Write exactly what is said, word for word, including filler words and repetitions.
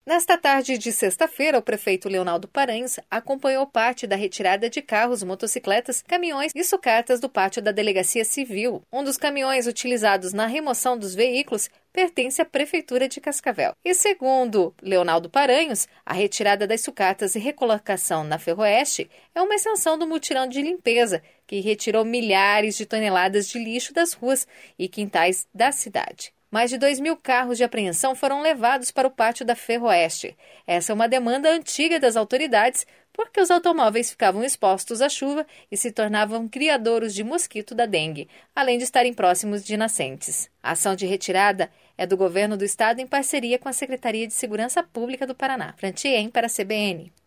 Nesta tarde de sexta-feira, o prefeito Leonaldo Paranhos acompanhou parte da retirada de carros, motocicletas, caminhões e sucatas do pátio da Delegacia Civil. Um dos caminhões utilizados na remoção dos veículos pertence à Prefeitura de Cascavel. E segundo Leonaldo Paranhos, a retirada das sucatas e recolocação na Ferroeste é uma extensão do mutirão de limpeza, que retirou milhares de toneladas de lixo das ruas e quintais da cidade. Mais de dois mil carros de apreensão foram levados para o pátio da Ferroeste. Essa é uma demanda antiga das autoridades, porque os automóveis ficavam expostos à chuva e se tornavam criadouros de mosquito da dengue, além de estarem próximos de nascentes. A ação de retirada é do governo do estado em parceria com a Secretaria de Segurança Pública do Paraná. Frantien para a C B N.